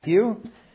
Matthew.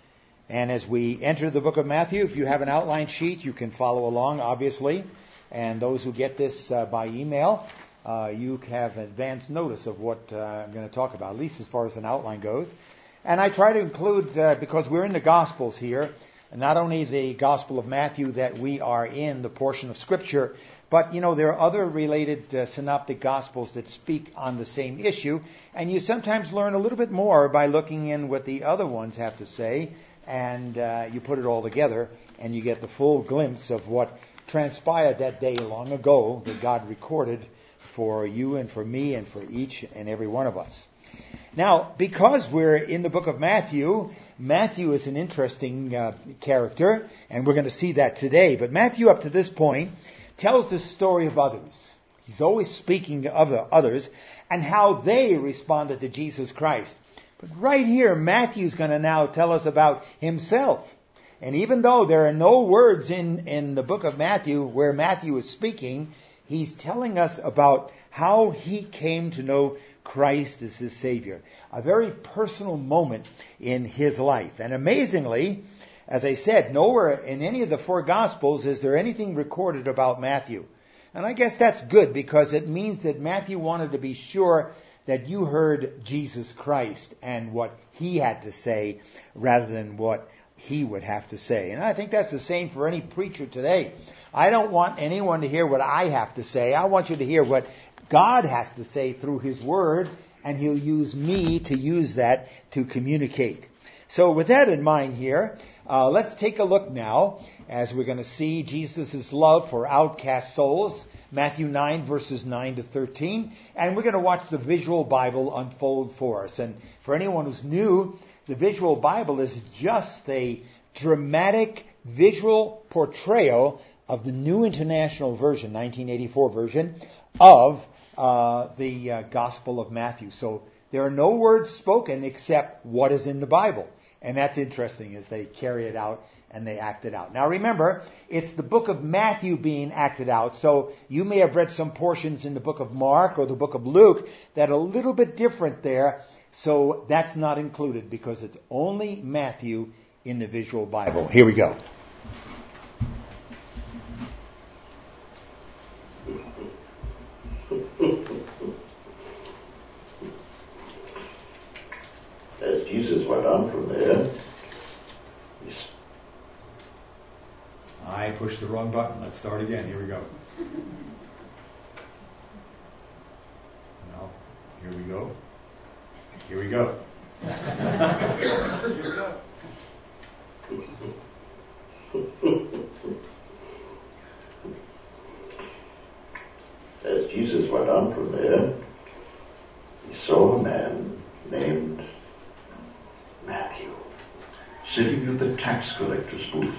And as we enter the book of Matthew, if you have an outline sheet, you can follow along, obviously. And those who get this by email, you have advance notice of what I'm going to talk about, at least as far as an outline goes. And I try to include, because we're in the Gospels here, not only the Gospel of Matthew that we are in, the portion of Scripture, but, there are other related synoptic Gospels that speak on the same issue. And you sometimes learn a little bit more by looking in what the other ones have to say. And you put it all together, and you get the full glimpse of what transpired that day long ago that God recorded for you and for me and for each and every one of us. Now, because we're in the book of Matthew, Matthew is an interesting character, and we're going to see that today. But Matthew, up to this point, tells the story of others. He's always speaking of the others and how they responded to Jesus Christ. But right here, Matthew's going to now tell us about himself. And even though there are no words in the book of Matthew where Matthew is speaking, he's telling us about how he came to know Christ as his Savior. A very personal moment in his life. And amazingly, as I said, nowhere in any of the four Gospels is there anything recorded about Matthew. And I guess that's good because it means that Matthew wanted to be sure that you heard Jesus Christ and what he had to say rather than what he would have to say. And I think that's the same for any preacher today. I don't want anyone to hear what I have to say. I want you to hear what God has to say through his word, and he'll use me to use that to communicate. So with that in mind here, let's take a look now as we're going to see Jesus' love for outcast souls. Matthew 9, verses 9 to 13. And we're going to watch the visual Bible unfold for us. And for anyone who's new, the visual Bible is just a dramatic visual portrayal of the New International Version, 1984 version, of the Gospel of Matthew. So there are no words spoken except what is in the Bible. And that's interesting as they carry it out and they act it out. Now remember, it's the book of Matthew being acted out. So you may have read some portions in the book of Mark or the book of Luke that are a little bit different there. So that's not included because it's only Matthew in the visual Bible. Here we go. As Jesus went on from there, I pushed the wrong button. Let's start again. Here we go. No. Here we go. Here we go. As Jesus went on from there, he saw a man named Matthew sitting at the tax collector's booth.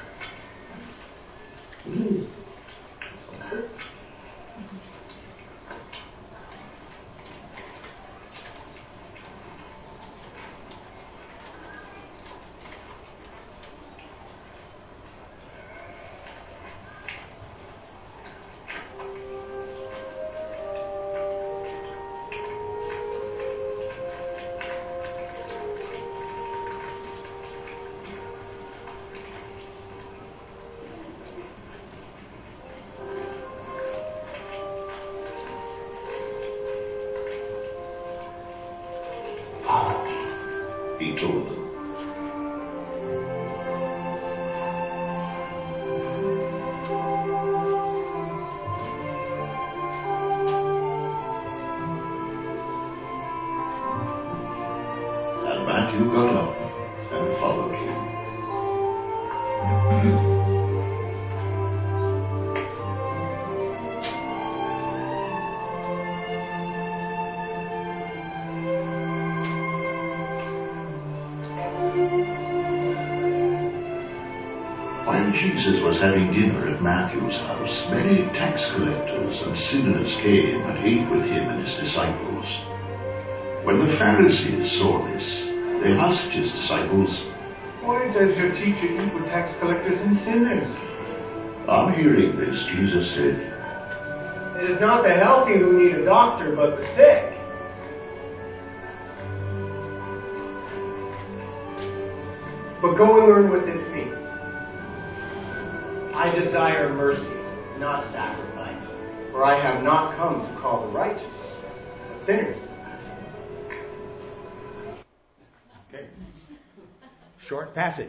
He told them. And Matthew got up and followed him. While Jesus was having dinner at Matthew's house, many tax collectors and sinners came and ate with him and his disciples. When the Pharisees saw this, they asked his disciples, "Why does your teacher eat with tax collectors and sinners?" On hearing this, Jesus said, "It is not the healthy who need a doctor, but the sick." But go and learn what this means. I desire mercy, not sacrifice. For I have not come to call the righteous, but sinners. Okay. Short passage.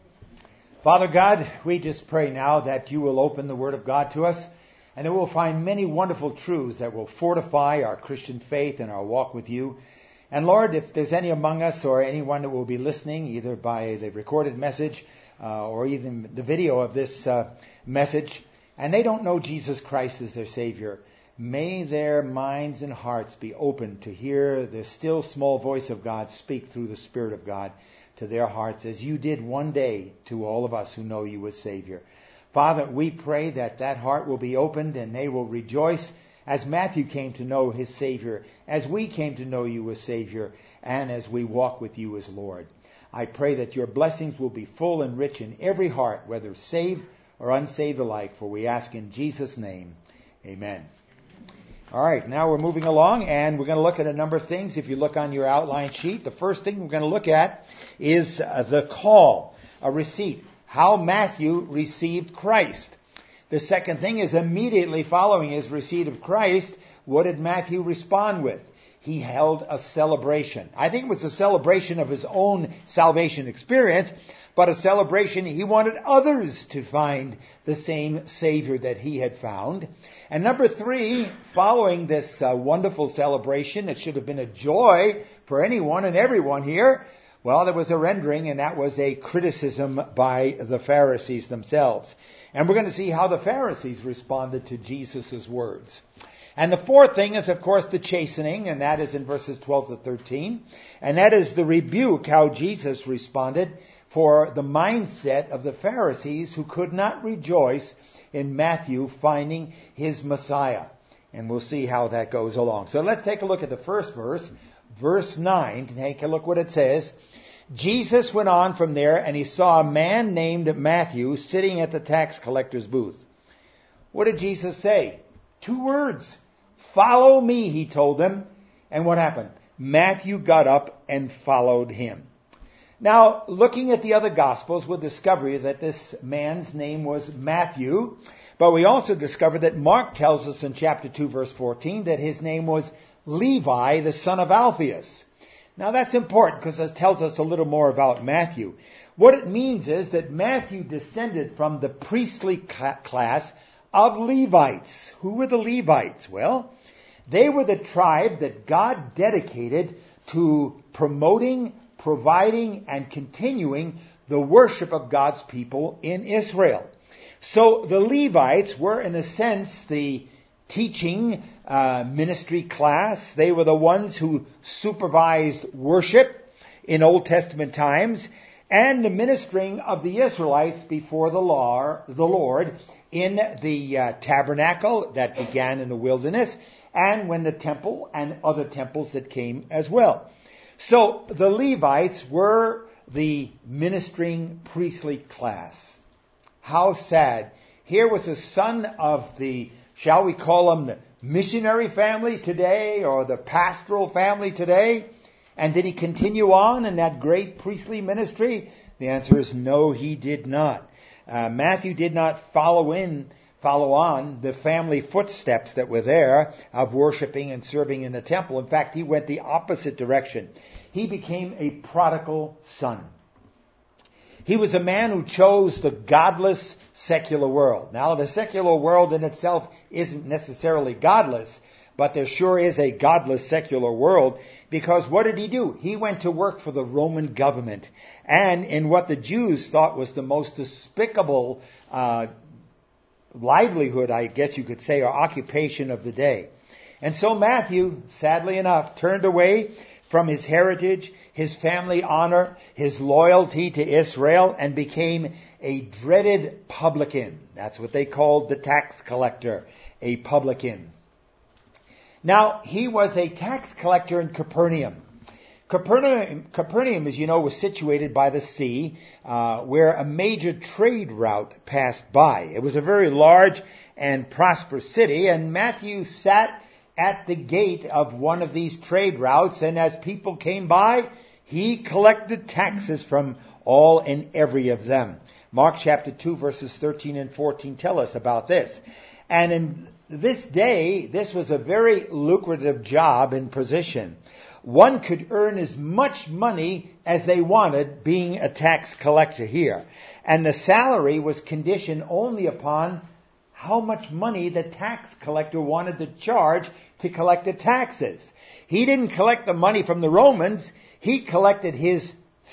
Father God, we just pray now that you will open the Word of God to us, and that we'll find many wonderful truths that will fortify our Christian faith and our walk with you. And Lord, if there's any among us or anyone that will be listening, either by the recorded message or even the video of this message, and they don't know Jesus Christ as their Savior, may their minds and hearts be open to hear the still small voice of God speak through the Spirit of God to their hearts, as you did one day to all of us who know you as Savior. Father, we pray that that heart will be opened and they will rejoice as Matthew came to know his Savior, as we came to know you as Savior, and as we walk with you as Lord. I pray that your blessings will be full and rich in every heart, whether saved or unsaved alike, for we ask in Jesus' name. Amen. All right, now we're moving along, and we're going to look at a number of things. If you look on your outline sheet, the first thing we're going to look at is the call, a receipt, how Matthew received Christ. The second thing is immediately following his receipt of Christ, what did Matthew respond with? He held a celebration. I think it was a celebration of his own salvation experience, but a celebration he wanted others to find the same Savior that he had found. And number three, following this wonderful celebration, it should have been a joy for anyone and everyone here. Well, there was a rendering, and that was a criticism by the Pharisees themselves. And we're going to see how the Pharisees responded to Jesus' words. And the fourth thing is, of course, the chastening, and that is in verses 12 to 13. And that is the rebuke, how Jesus responded for the mindset of the Pharisees who could not rejoice in Matthew finding his Messiah. And we'll see how that goes along. So let's take a look at the first verse, verse 9. Take a look what it says. Jesus went on from there, and he saw a man named Matthew sitting at the tax collector's booth. What did Jesus say? 2 words. Follow me, he told them. And what happened? Matthew got up and followed him. Now, looking at the other Gospels, we'll discover that this man's name was Matthew. But we also discover that Mark tells us in chapter 2, verse 14, that his name was Levi, the son of Alphaeus. Now, that's important because it tells us a little more about Matthew. What it means is that Matthew descended from the priestly class of Levites. Who were the Levites? Well, they were the tribe that God dedicated to promoting, providing, and continuing the worship of God's people in Israel. So the Levites were, in a sense, the teaching ministry class. They were the ones who supervised worship in Old Testament times and the ministering of the Israelites before the Lord in the tabernacle that began in the wilderness, and when the temple and other temples that came as well. So the Levites were the ministering priestly class. How sad. Here was a son of the, shall we call him the missionary family today, or the pastoral family today? And did he continue on in that great priestly ministry? The answer is no, he did not. Matthew did not follow on the family footsteps that were there of worshiping and serving in the temple. In fact, he went the opposite direction. He became a prodigal son. He was a man who chose the godless secular world. Now, the secular world in itself isn't necessarily godless, but there sure is a godless secular world, because what did he do? He went to work for the Roman government, and in what the Jews thought was the most despicable livelihood, I guess you could say, or occupation of the day. And so Matthew, sadly enough, turned away from his heritage, his family honor, his loyalty to Israel, and became a dreaded publican. That's what they called the tax collector, a publican. Now, he was a tax collector in Capernaum. Capernaum, as you know, was situated by the sea, where a major trade route passed by. It was a very large and prosperous city, and Matthew sat at the gate of one of these trade routes, and as people came by, He collected taxes from all and every of them. Mark chapter 2 verses 13 and 14 tell us about this. And in this day, this was a very lucrative job and position. One could earn as much money as they wanted being a tax collector here. And the salary was conditioned only upon how much money the tax collector wanted to charge to collect the taxes. He didn't collect the money from the Romans. He collected his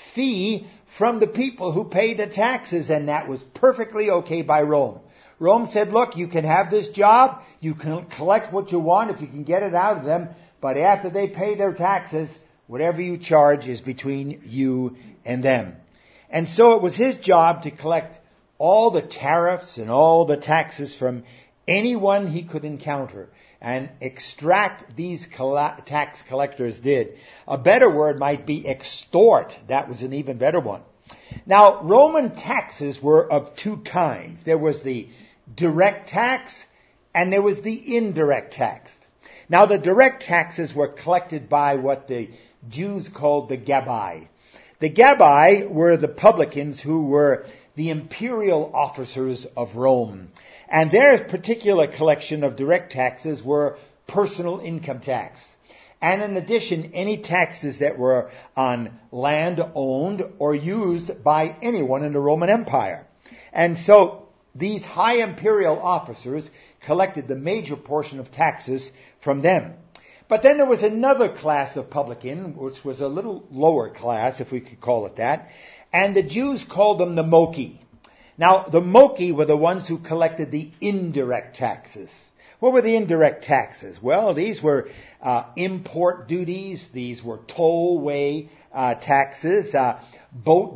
fee from the people who paid the taxes, and that was perfectly okay by Rome. Rome said, look, you can have this job, you can collect what you want if you can get it out of them, but after they pay their taxes, whatever you charge is between you and them. And so it was his job to collect all the tariffs and all the taxes from anyone he could encounter and extract these tax collectors did. A better word might be extort. That was an even better one. Now, Roman taxes were of two kinds. There was the direct tax and there was the indirect tax. Now, the direct taxes were collected by what the Jews called the Gabai. The Gabai were the publicans who were the imperial officers of Rome. And their particular collection of direct taxes were personal income tax. And in addition, any taxes that were on land owned or used by anyone in the Roman Empire. And so these high imperial officers collected the major portion of taxes from them. But then there was another class of publican, which was a little lower class, if we could call it that, and the Jews called them the Moki. Now, the Moki were the ones who collected the indirect taxes. What were the indirect taxes? Well, these were import duties, these were tollway taxes, boat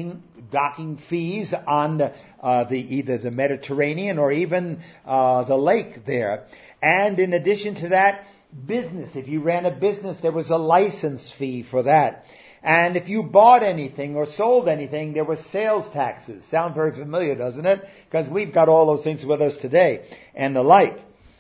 docking fees on either the Mediterranean or even the lake there. And in addition to that, business. If you ran a business, there was a license fee for that. And if you bought anything or sold anything, there were sales taxes. Sound very familiar, doesn't it? Because we've got all those things with us today and the like.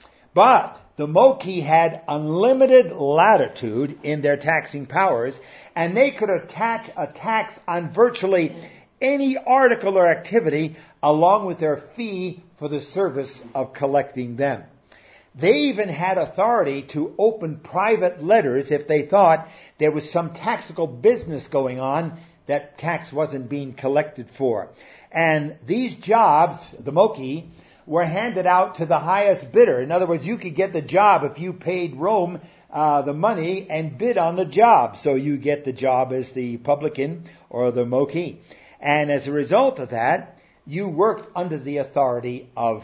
But the Moki had unlimited latitude in their taxing powers, and they could attach a tax on virtually any article or activity along with their fee for the service of collecting them. They even had authority to open private letters if they thought there was some taxable business going on that tax wasn't being collected for. And these jobs, the Moki, were handed out to the highest bidder. In other words, you could get the job if you paid Rome the money and bid on the job. So you get the job as the publican or the Moki. And as a result of that, you worked under the authority of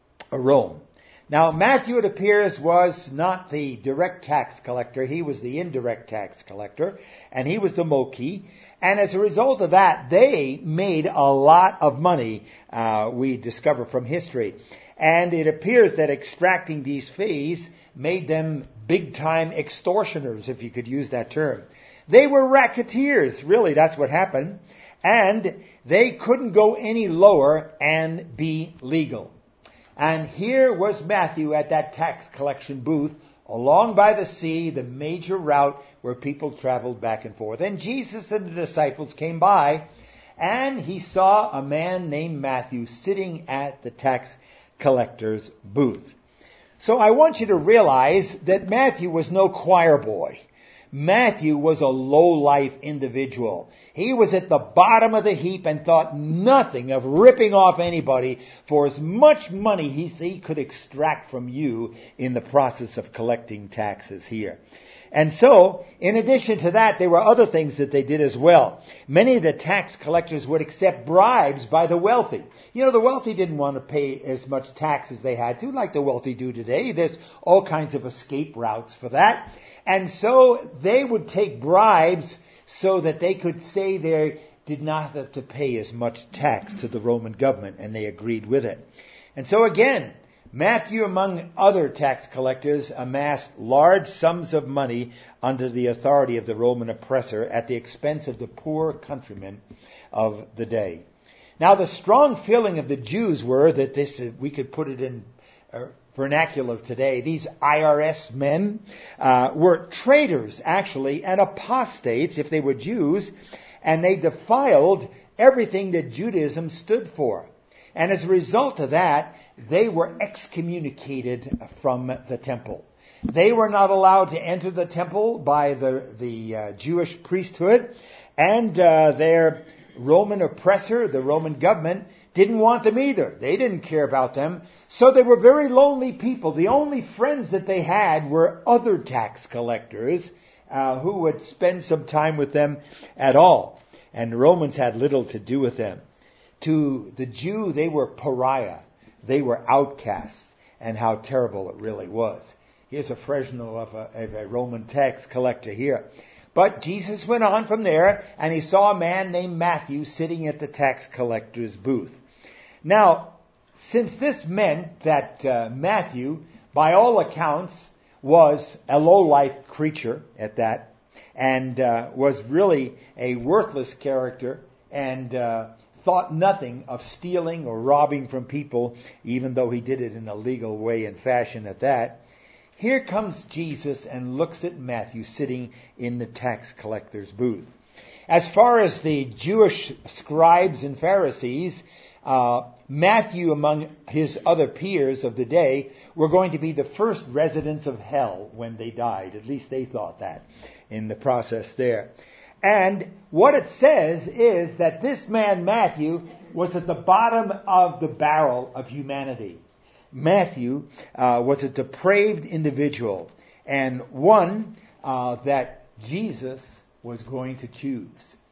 Rome. Now, Matthew, it appears, was not the direct tax collector. He was the indirect tax collector, and he was the Moki. And as a result of that, they made a lot of money, we discover from history. And it appears that extracting these fees made them big-time extortioners, if you could use that term. They were racketeers, really, that's what happened. And they couldn't go any lower and be legal. And here was Matthew at that tax collection booth along by the sea, the major route where people traveled back and forth. And Jesus and the disciples came by, and he saw a man named Matthew sitting at the tax collector's booth. So I want you to realize that Matthew was no choir boy. Matthew was a low-life individual. He was at the bottom of the heap and thought nothing of ripping off anybody for as much money he could extract from you in the process of collecting taxes here. And so, in addition to that, there were other things that they did as well. Many of the tax collectors would accept bribes by the wealthy. You know, the wealthy didn't want to pay as much tax as they had to, like the wealthy do today. There's all kinds of escape routes for that. And so they would take bribes so that they could say they did not have to pay as much tax to the Roman government, and they agreed with it. And so again, Matthew, among other tax collectors, amassed large sums of money under the authority of the Roman oppressor at the expense of the poor countrymen of the day. Now, the strong feeling of the Jews were that this, we could put it in vernacular today, these IRS men were traitors, actually, and apostates if they were Jews, and they defiled everything that Judaism stood for. And as a result of that, they were excommunicated from the temple. They were not allowed to enter the temple by the Jewish priesthood, and their Roman oppressor, the Roman government, didn't want them either. They didn't care about them. So they were very lonely people. The only friends that they had were other tax collectors who would spend some time with them at all. And the Romans had little to do with them. To the Jew, they were pariah. They were outcasts. And how terrible it really was. Here's a Fresno of a Roman tax collector here. But Jesus went on from there, and he saw a man named Matthew sitting at the tax collector's booth. Now, since this meant that Matthew, by all accounts, was a low-life creature at that, and was really a worthless character, and thought nothing of stealing or robbing from people, even though he did it in a legal way and fashion at that, here comes Jesus and looks at Matthew sitting in the tax collector's booth. As far as the Jewish scribes and Pharisees, Matthew, among his other peers of the day, were going to be the first residents of hell when they died. At least they thought that in the process there. And what it says is that this man, Matthew, was at the bottom of the barrel of humanity. Matthew was a depraved individual, and one that Jesus was going to choose.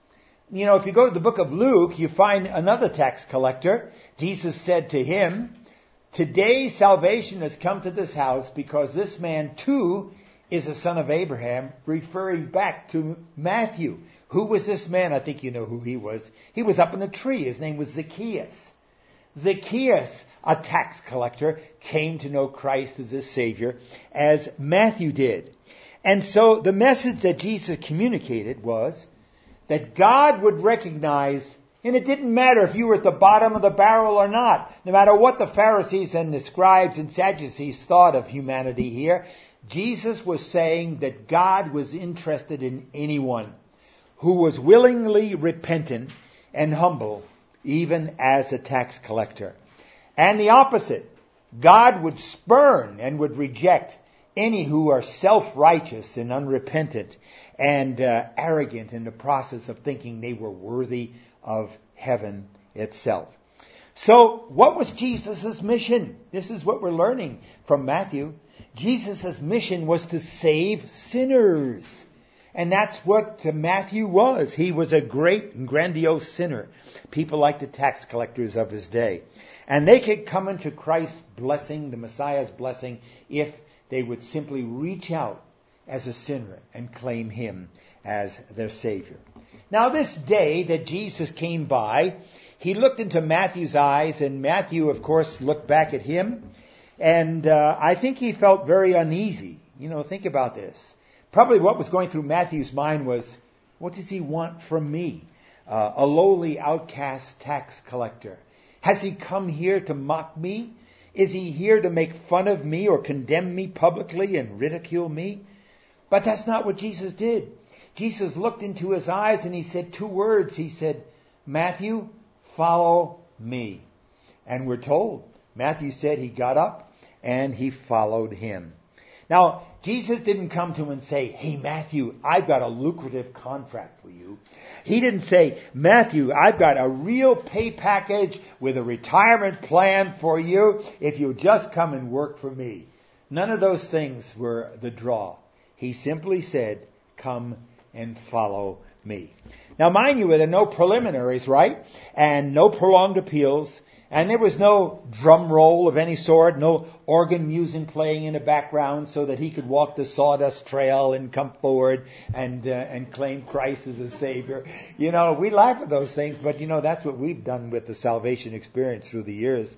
You know, if you go to the book of Luke, you find another tax collector. Jesus said to him, "Today salvation has come to this house because this man too is a son of Abraham," referring back to Matthew. Who was this man? I think you know who he was. He was up in a tree. His name was Zacchaeus. Zacchaeus, a tax collector, came to know Christ as his Savior, as Matthew did. And so the message that Jesus communicated was that God would recognize, and it didn't matter if you were at the bottom of the barrel or not, no matter what the Pharisees and the scribes and Sadducees thought of humanity here, Jesus was saying that God was interested in anyone who was willingly repentant and humble, even as a tax collector. And the opposite, God would spurn and would reject any who are self-righteous and unrepentant and arrogant in the process of thinking they were worthy of heaven itself. So, what was Jesus' mission? This is what we're learning from Matthew. Jesus' mission was to save sinners. And that's what Matthew was. He was a great and grandiose sinner. People like the tax collectors of his day. And they could come into Christ's blessing, the Messiah's blessing, if they would simply reach out as a sinner and claim him as their Savior. Now this day that Jesus came by, he looked into Matthew's eyes, and Matthew, of course, looked back at him. And I think he felt very uneasy. You know, think about this. Probably what was going through Matthew's mind was, what does he want from me? A lowly outcast tax collector. Has he come here to mock me? Is he here to make fun of me or condemn me publicly and ridicule me? But that's not what Jesus did. Jesus looked into his eyes and he said two words. He said, "Matthew, follow me." And we're told, Matthew said he got up and he followed him. Now, Jesus didn't come to him and say, "Hey, Matthew, I've got a lucrative contract for you." He didn't say, "Matthew, I've got a real pay package with a retirement plan for you if you just come and work for me." None of those things were the draw. He simply said, "Come and follow me." Now, mind you, there are no preliminaries, right? And no prolonged appeals. And there was no drum roll of any sort, no organ music playing in the background so that he could walk the sawdust trail and come forward and claim Christ as a Savior. You know, we laugh at those things, but you know, that's what we've done with the salvation experience through the years.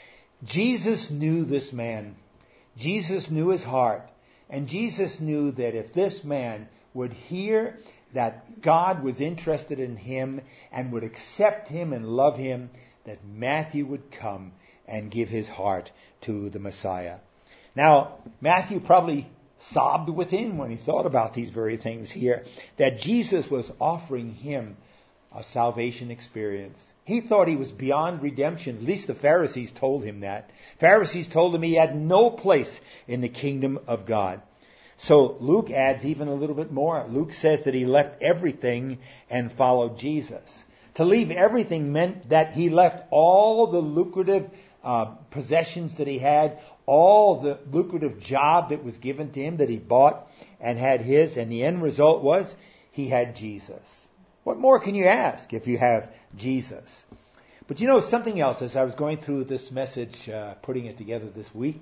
Jesus knew this man. Jesus knew his heart. And Jesus knew that if this man would hear that God was interested in him and would accept him and love him, that Matthew would come and give his heart to the Messiah. Now, Matthew probably sobbed within when he thought about these very things here, that Jesus was offering him a salvation experience. He thought he was beyond redemption. At least the Pharisees told him that. Pharisees told him he had no place in the kingdom of God. So Luke adds even a little bit more. Luke says that he left everything and followed Jesus. To leave everything meant that he left all the lucrative possessions that he had, all the lucrative job that was given to him that he bought and had his, and the end result was he had Jesus. What more can you ask if you have Jesus? But you know something else, as I was going through this message, putting it together this week,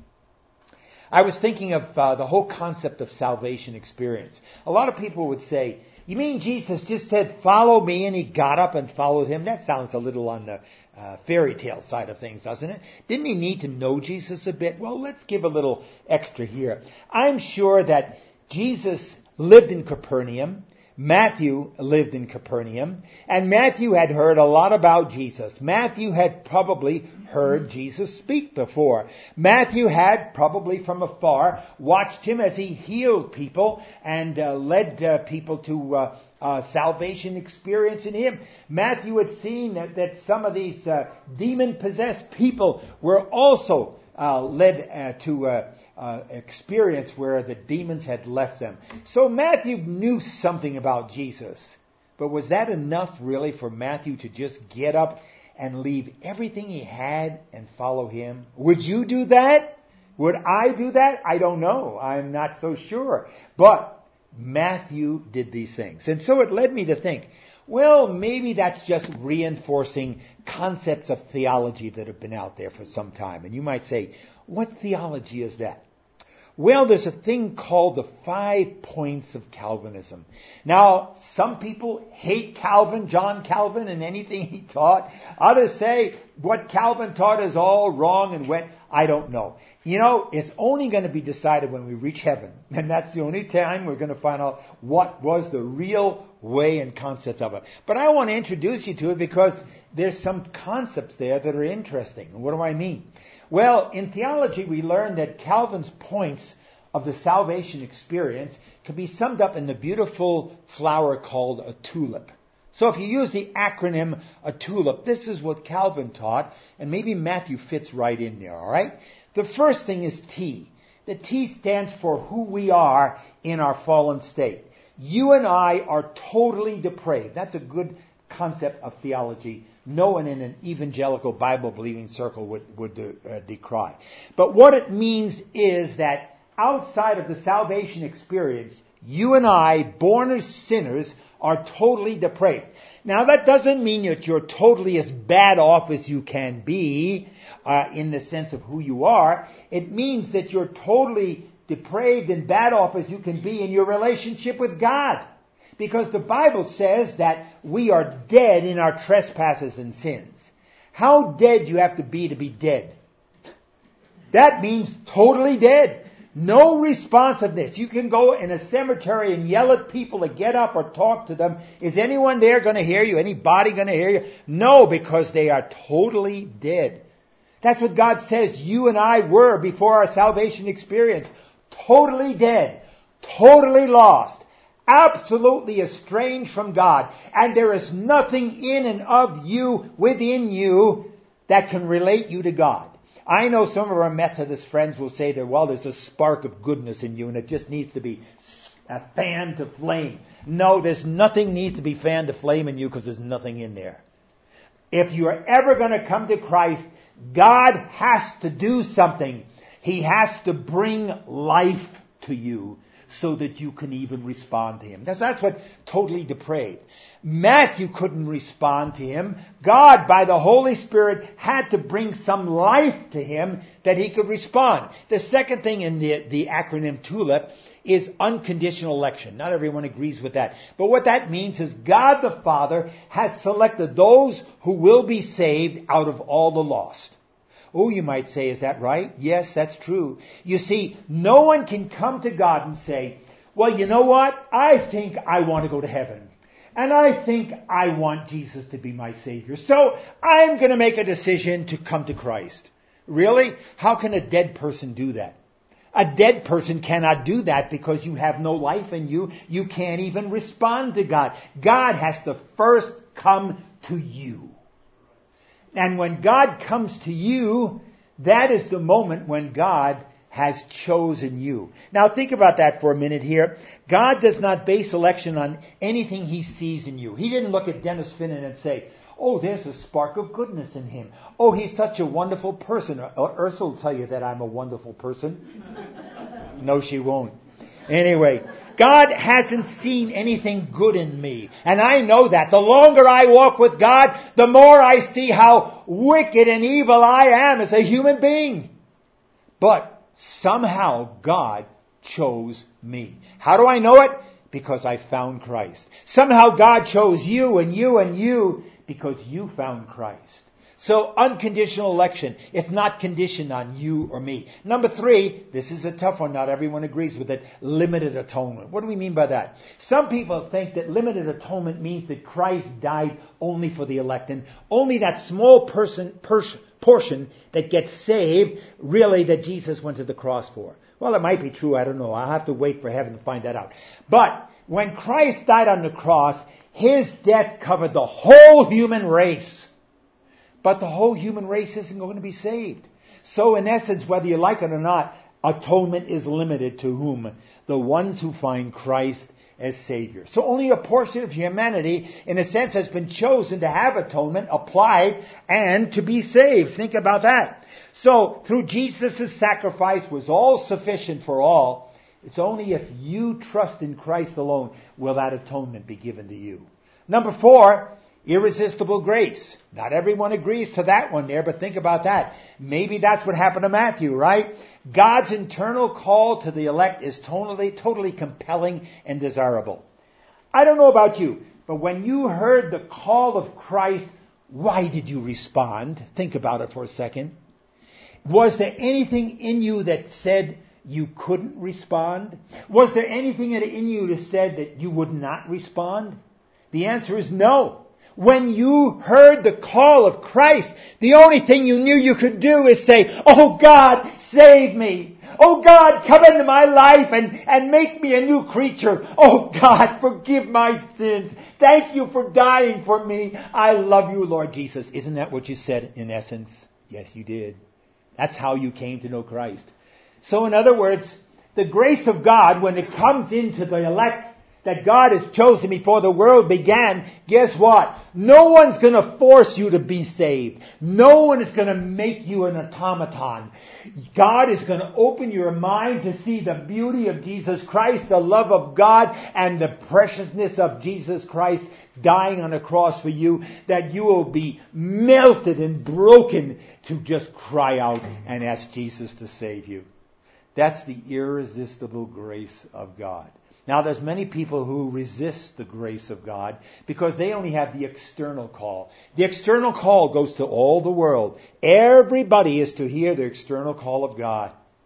I was thinking of the whole concept of salvation experience. A lot of people would say, you mean Jesus just said, follow me, and he got up and followed him? That sounds a little on the fairy tale side of things, doesn't it? Didn't he need to know Jesus a bit? Well, let's give a little extra here. I'm sure that Jesus lived in Capernaum. Matthew lived in Capernaum, and Matthew had heard a lot about Jesus. Matthew had probably heard Jesus speak before. Matthew had probably from afar watched him as he healed people and led people to salvation experience in him. Matthew had seen that some of these demon-possessed people were also led to experience where the demons had left them. So Matthew knew something about Jesus. But was that enough really for Matthew to just get up and leave everything he had and follow him? Would you do that? Would I do that? I don't know. I'm not so sure. But Matthew did these things. And so it led me to think, well, maybe that's just reinforcing concepts of theology that have been out there for some time. And you might say, what theology is that? Well, there's a thing called the 5 points of Calvinism. Now, some people hate Calvin, John Calvin, and anything he taught. Others say what Calvin taught is all wrong and wet. I don't know. You know, it's only going to be decided when we reach heaven. And that's the only time we're going to find out what was the real way and concepts of it. But I want to introduce you to it because there's some concepts there that are interesting. And what do I mean? Well, in theology, we learn that Calvin's points of the salvation experience can be summed up in the beautiful flower called a tulip. So if you use the acronym a tulip, this is what Calvin taught, and maybe Matthew fits right in there, all right? The first thing is T. The T stands for who we are in our fallen state. You and I are totally depraved. That's a good concept of theology. No one in an evangelical Bible-believing circle would decry. But what it means is that outside of the salvation experience, you and I, born as sinners, are totally depraved. Now that doesn't mean that you're totally as bad off as you can be in the sense of who you are. It means that you're totally depraved and bad off as you can be in your relationship with God. Because the Bible says that we are dead in our trespasses and sins. How dead do you have to be dead? That means totally dead. No responsiveness. You can go in a cemetery and yell at people to get up or talk to them. Is anyone there going to hear you? Anybody going to hear you? No, because they are totally dead. That's what God says you and I were before our salvation experience. Totally dead. Totally lost. Absolutely estranged from God. And there is nothing in and of you, within you, that can relate you to God. I know some of our Methodist friends will say that, well, there's a spark of goodness in you and it just needs to be fanned to flame. No, there's nothing needs to be fanned to flame in you because there's nothing in there. If you're ever going to come to Christ, God has to do something. He has to bring life to you so that you can even respond to Him. That's what totally depraved. Matthew couldn't respond to Him. God, by the Holy Spirit, had to bring some life to him that he could respond. The second thing in the acronym TULIP is unconditional election. Not everyone agrees with that. But what that means is God the Father has selected those who will be saved out of all the lost. Oh, you might say, is that right? Yes, that's true. You see, no one can come to God and say, well, you know what? I think I want to go to heaven. And I think I want Jesus to be my Savior. So I'm going to make a decision to come to Christ. Really? How can a dead person do that? A dead person cannot do that because you have no life in you. You can't even respond to God. God has to first come to you. And when God comes to you, that is the moment when God has chosen you. Now think about that for a minute here. God does not base election on anything He sees in you. He didn't look at Dennis Finnan and say, oh, there's a spark of goodness in him. Oh, he's such a wonderful person. Ursula will tell you that I'm a wonderful person. No, she won't. Anyway, God hasn't seen anything good in me. And I know that. The longer I walk with God, the more I see how wicked and evil I am as a human being. But somehow God chose me. How do I know it? Because I found Christ. Somehow God chose you and you and you because you found Christ. So unconditional election, it's not conditioned on you or me. Number 3, this is a tough one, not everyone agrees with it, limited atonement. What do we mean by that? Some people think that limited atonement means that Christ died only for the elect, and only that small portion that gets saved, really, that Jesus went to the cross for. Well, it might be true, I don't know. I'll have to wait for heaven to find that out. But when Christ died on the cross, His death covered the whole human race. But the whole human race isn't going to be saved. So in essence, whether you like it or not, atonement is limited to whom? The ones who find Christ as Savior. So only a portion of humanity, in a sense, has been chosen to have atonement applied and to be saved. Think about that. So through Jesus' sacrifice was all sufficient for all. It's only if you trust in Christ alone will that atonement be given to you. Number 4, irresistible grace. Not everyone agrees to that one there, but think about that. Maybe that's what happened to Matthew, right? God's internal call to the elect is totally compelling and desirable. I don't know about you, but when you heard the call of Christ, why did you respond? Think about it for a second. Was there anything in you that said you couldn't respond? Was there anything in you that said that you would not respond? The answer is no. When you heard the call of Christ, the only thing you knew you could do is say, oh God, save me. Oh God, come into my life and make me a new creature. Oh God, forgive my sins. Thank you for dying for me. I love you, Lord Jesus. Isn't that what you said in essence? Yes, you did. That's how you came to know Christ. So in other words, the grace of God, when it comes into the elect, that God has chosen before the world began, guess what? No one's going to force you to be saved. No one is going to make you an automaton. God is going to open your mind to see the beauty of Jesus Christ, the love of God, and the preciousness of Jesus Christ dying on the cross for you, that you will be melted and broken to just cry out and ask Jesus to save you. That's the irresistible grace of God. Now, there's many people who resist the grace of God because they only have the external call. The external call goes to all the world. Everybody is to hear the external call of God.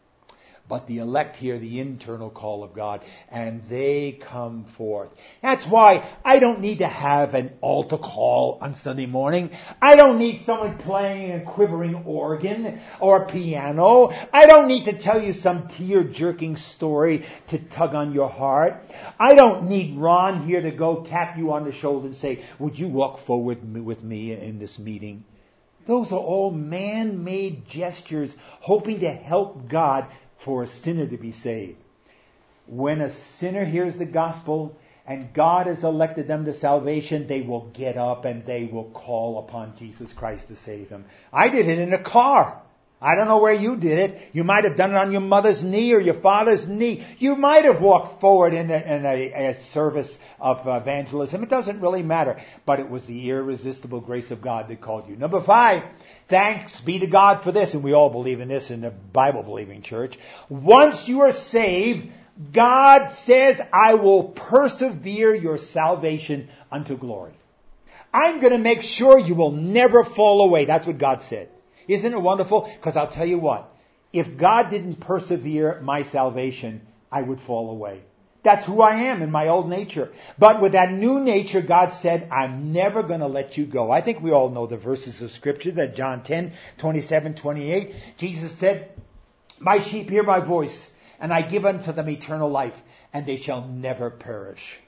But the elect hear the internal call of God, and they come forth. That's why I don't need to have an altar call on Sunday morning. I don't need someone playing a quivering organ or a piano. I don't need to tell you some tear-jerking story to tug on your heart. I don't need Ron here to go tap you on the shoulder and say, would you walk forward with me in this meeting? Those are all man-made gestures hoping to help God for a sinner to be saved. When a sinner hears the gospel and God has elected them to salvation, they will get up and they will call upon Jesus Christ to save them. I did it in a car. I don't know where you did it. You might have done it on your mother's knee or your father's knee. You might have walked forward in a service of evangelism. It doesn't really matter. But it was the irresistible grace of God that called you. Number 5, thanks be to God for this. And we all believe in this in the Bible-believing church. Once you are saved, God says, I will persevere your salvation unto glory. I'm going to make sure you will never fall away. That's what God said. Isn't it wonderful? Because I'll tell you what, if God didn't persevere my salvation, I would fall away. That's who I am in my old nature. But with that new nature, God said, I'm never going to let you go. I think we all know the verses of Scripture, that John 10, 27, 28. Jesus said, my sheep hear my voice. and I give unto them eternal life, and they shall never perish.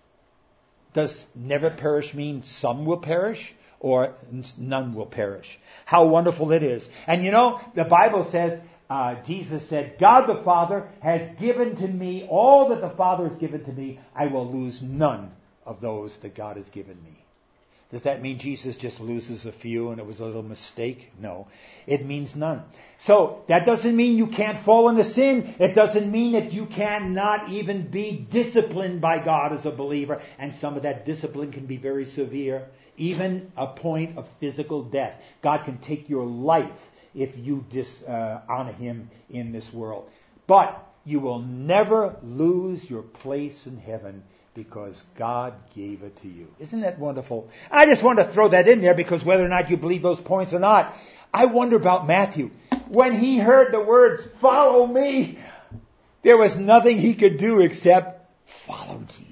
Does never perish mean some will perish or none will perish? How wonderful it is. And you know, the Bible says, Jesus said, God the Father has given to me all that the Father has given to me. I will lose none of those that God has given me. Does that mean Jesus just loses a few and it was a little mistake? No. It means none. So, that doesn't mean you can't fall into sin. It doesn't mean that you cannot even be disciplined by God as a believer. And some of that discipline can be very severe. Even a point of physical death. God can take your life if you dishonor Him in this world. But you will never lose your place in heaven, because God gave it to you. Isn't that wonderful? I just want to throw that in there, because whether or not you believe those points or not, I wonder about Matthew. When he heard the words, follow me, there was nothing he could do except follow Jesus.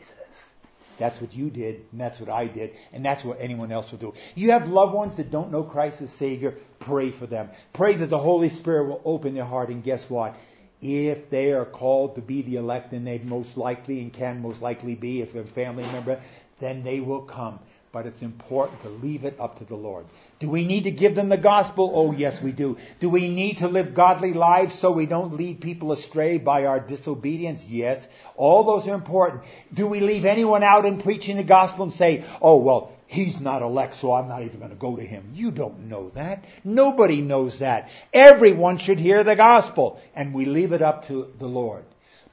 That's what you did, and that's what I did, and that's what anyone else will do. You have loved ones that don't know Christ as Savior, pray for them. Pray that the Holy Spirit will open their heart, and guess what? If they are called to be the elect, and they most likely and can most likely be, if they're a family member, then they will come. But it's important to leave it up to the Lord. Do we need to give them the gospel? Oh, yes, we do. Do we need to live godly lives so we don't lead people astray by our disobedience? Yes. All those are important. Do we leave anyone out in preaching the gospel and say, oh, well, he's not elect, so I'm not even going to go to him? You don't know that. Nobody knows that. Everyone should hear the gospel, and we leave it up to the Lord.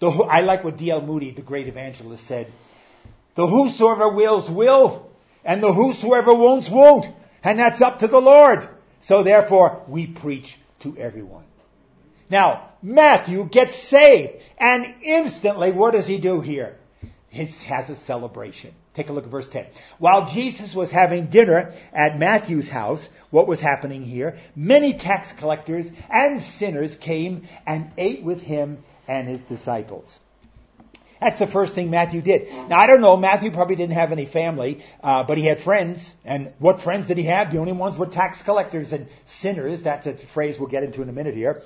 I like what D.L. Moody, the great evangelist, said. The whosoever wills will, and the whosoever won't. And that's up to the Lord. So therefore, we preach to everyone. Now, Matthew gets saved, and instantly, what does he do here? He has a celebration. Take a look at verse 10. While Jesus was having dinner at Matthew's house, what was happening here? Many tax collectors and sinners came and ate with him and his disciples. That's the first thing Matthew did. Now, I don't know, Matthew probably didn't have any family, but he had friends. And what friends did he have? The only ones were tax collectors and sinners. That's a phrase we'll get into in a minute here.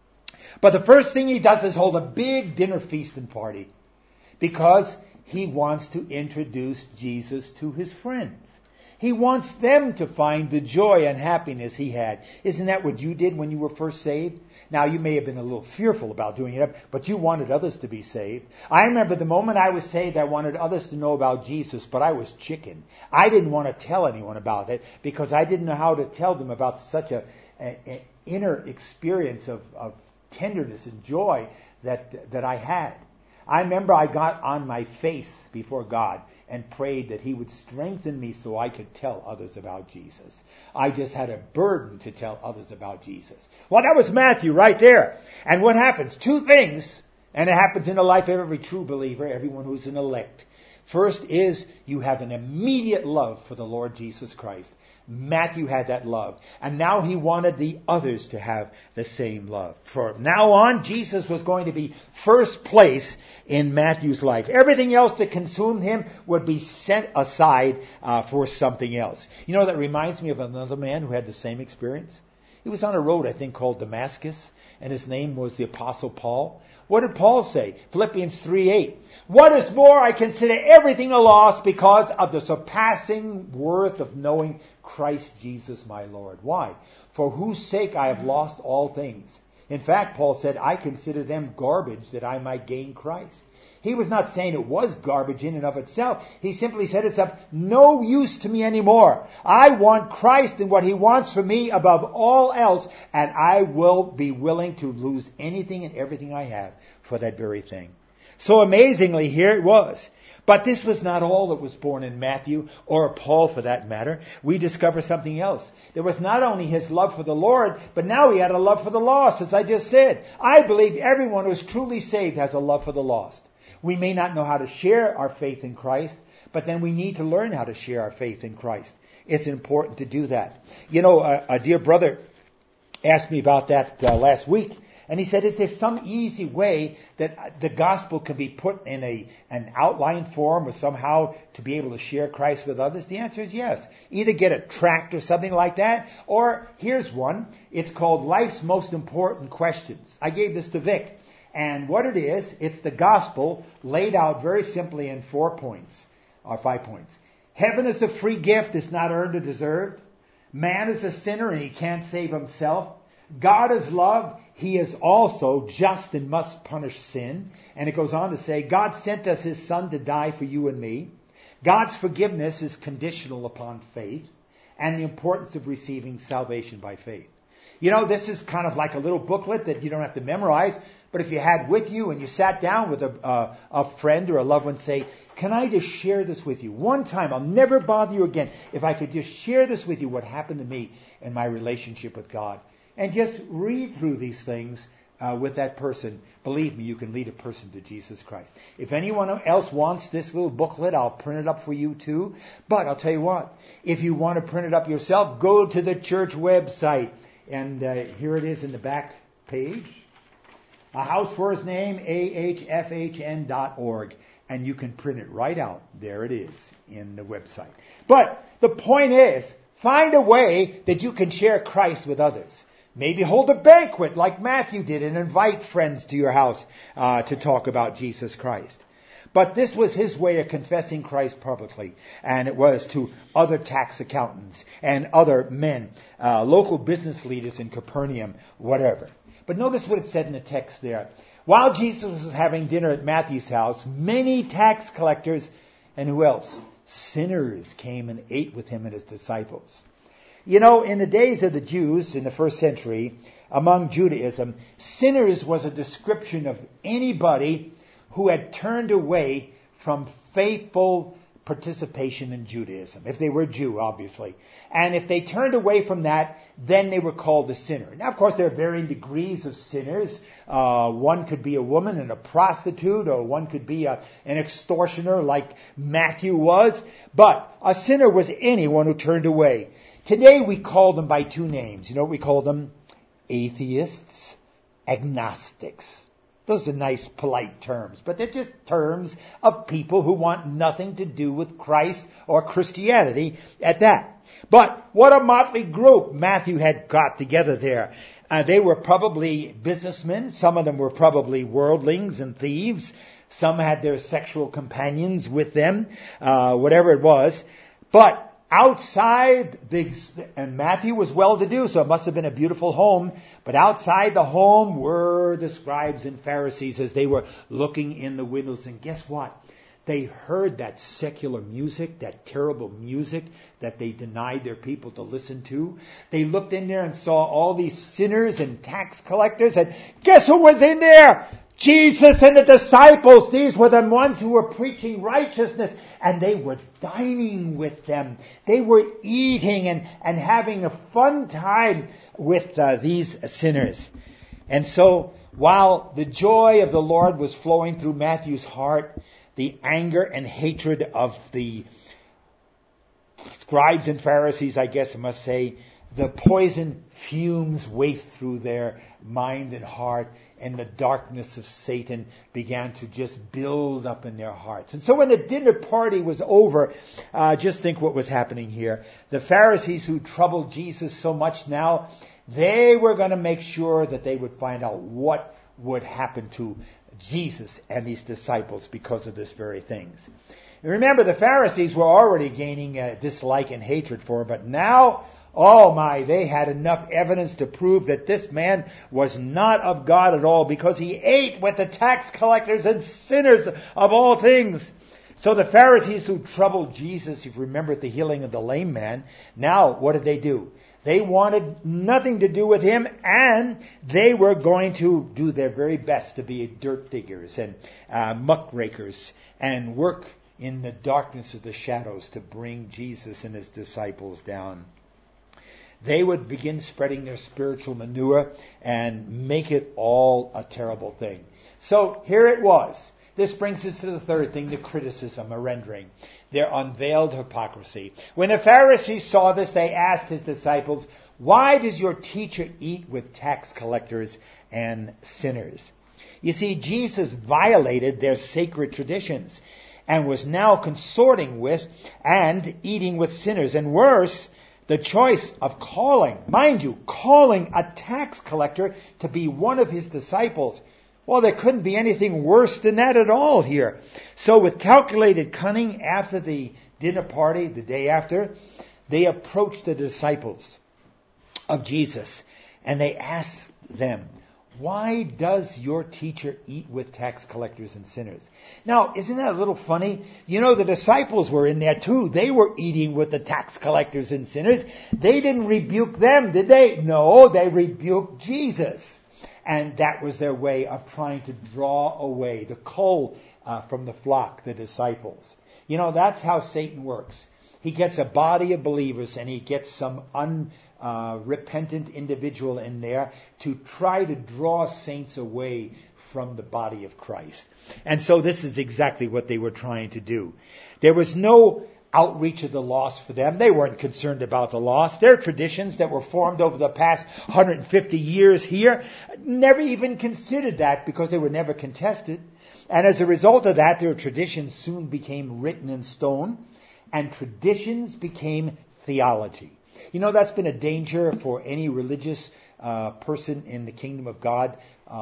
But the first thing he does is hold a big dinner feasting party, because he wants to introduce Jesus to his friends. He wants them to find the joy and happiness he had. Isn't that what you did when you were first saved? Now, you may have been a little fearful about doing it, but you wanted others to be saved. I remember the moment I was saved, I wanted others to know about Jesus, but I was chicken. I didn't want to tell anyone about it, because I didn't know how to tell them about such an inner experience of tenderness and joy that I had. I remember I got on my face before God and prayed that He would strengthen me so I could tell others about Jesus. I just had a burden to tell others about Jesus. Well, that was Matthew right there. And what happens? Two things, and it happens in the life of every true believer, everyone who's an elect. First is you have an immediate love for the Lord Jesus Christ. Matthew had that love. And now he wanted the others to have the same love. From now on, Jesus was going to be first place in Matthew's life. Everything else that consumed him would be set aside for something else. You know, that reminds me of another man who had the same experience. He was on a road, I think, called Damascus, and his name was the Apostle Paul. What did Paul say? Philippians 3:8. What is more, I consider everything a loss because of the surpassing worth of knowing Christ Jesus my Lord. Why? For whose sake I have lost all things. In fact, Paul said, I consider them garbage that I might gain Christ. He was not saying it was garbage in and of itself. He simply said it's of no use to me anymore. I want Christ and what He wants for me above all else, and I will be willing to lose anything and everything I have for that very thing. So amazingly, here it was. But this was not all that was born in Matthew, or Paul for that matter. We discover something else. There was not only his love for the Lord, but now he had a love for the lost, as I just said. I believe everyone who is truly saved has a love for the lost. We may not know how to share our faith in Christ, but then we need to learn how to share our faith in Christ. It's important to do that. You know, a dear brother asked me about that last week, and he said, is there some easy way that the gospel can be put in an outline form or somehow to be able to share Christ with others? The answer is yes. Either get a tract or something like that, or here's one. It's called Life's Most Important Questions. I gave this to Vic. And what it is, it's the gospel laid out very simply in 4 points, or 5 points. Heaven is a free gift, it's not earned or deserved. Man is a sinner and he can't save himself. God is love, he is also just and must punish sin. And it goes on to say, God sent us his Son to die for you and me. God's forgiveness is conditional upon faith, and the importance of receiving salvation by faith. You know, this is kind of like a little booklet that you don't have to memorize, but if you had with you and you sat down with a friend or a loved one, say, can I just share this with you? One time, I'll never bother you again. If I could just share this with you, what happened to me in my relationship with God. And just read through these things with that person. Believe me, you can lead a person to Jesus Christ. If anyone else wants this little booklet, I'll print it up for you too. But I'll tell you what, if you want to print it up yourself, go to the church website. And here it is in the back page. A House for His Name, ahfhn.org. And you can print it right out. There it is in the website. But the point is, find a way that you can share Christ with others. Maybe hold a banquet like Matthew did and invite friends to your house to talk about Jesus Christ. But this was his way of confessing Christ publicly. And it was to other tax accountants and other men, local business leaders in Capernaum, whatever. But notice what it said in the text there. While Jesus was having dinner at Matthew's house, many tax collectors and who else? Sinners came and ate with him and his disciples. You know, in the days of the Jews in the first century, among Judaism, sinners was a description of anybody who had turned away from faithful participation in Judaism. If they were Jew, obviously. And if they turned away from that, then they were called a sinner. Now, of course, there are varying degrees of sinners. One could be a woman and a prostitute, or one could be an extortioner like Matthew was. But a sinner was anyone who turned away. Today we call them by 2 names. You know what we call them? Atheists, agnostics. Those are nice, polite terms, but they're just terms of people who want nothing to do with Christ or Christianity at that. But what a motley group Matthew had got together there. They were probably businessmen. Some of them were probably worldlings and thieves. Some had their sexual companions with them, whatever it was. But outside, and Matthew was well-to-do, so it must have been a beautiful home. But outside the home were the scribes and Pharisees as they were looking in the windows. And guess what? They heard that secular music, that terrible music that they denied their people to listen to. They looked in there and saw all these sinners and tax collectors. And guess who was in there? Jesus and the disciples. These were the ones who were preaching righteousness. And they were dining with them. They were eating and having a fun time with these sinners. And so, while the joy of the Lord was flowing through Matthew's heart, the anger and hatred of the scribes and Pharisees, I guess I must say, the poison fumes wafted through their mind and heart, and the darkness of Satan began to just build up in their hearts. And so when the dinner party was over, just think what was happening here. The Pharisees who troubled Jesus so much now, they were going to make sure that they would find out what would happen to Jesus and these disciples because of this very things. And remember, the Pharisees were already gaining dislike and hatred for him, but now, oh my, they had enough evidence to prove that this man was not of God at all because he ate with the tax collectors and sinners of all things. So the Pharisees who troubled Jesus, if you remember the healing of the lame man, now what did they do? They wanted nothing to do with him, and they were going to do their very best to be dirt diggers and muckrakers and work in the darkness of the shadows to bring Jesus and his disciples down. They would begin spreading their spiritual manure and make it all a terrible thing. So here it was. This brings us to the third thing, the criticism, a rendering. Their unveiled hypocrisy. When the Pharisees saw this, they asked his disciples, "Why does your teacher eat with tax collectors and sinners?" You see, Jesus violated their sacred traditions and was now consorting with and eating with sinners. And worse, the choice of calling a tax collector to be one of his disciples Well, there couldn't be anything worse than that at all here. So with calculated cunning, after the dinner party, the day after, they approached the disciples of Jesus and they asked them, "Why does your teacher eat with tax collectors and sinners?" Now, isn't that a little funny? You know, the disciples were in there too. They were eating with the tax collectors and sinners. They didn't rebuke them, did they? No, they rebuked Jesus. And that was their way of trying to draw away the coal from the flock, the disciples. You know, that's how Satan works. He gets a body of believers and he gets some unrepentant individual in there to try to draw saints away from the body of Christ. And so this is exactly what they were trying to do. There was no outreach of the lost for them. They weren't concerned about the lost. Their traditions that were formed over the past 150 years here never even considered that because they were never contested. And as a result of that, their traditions soon became written in stone, and traditions became theology. You know, that's been a danger for any religious person in the kingdom of God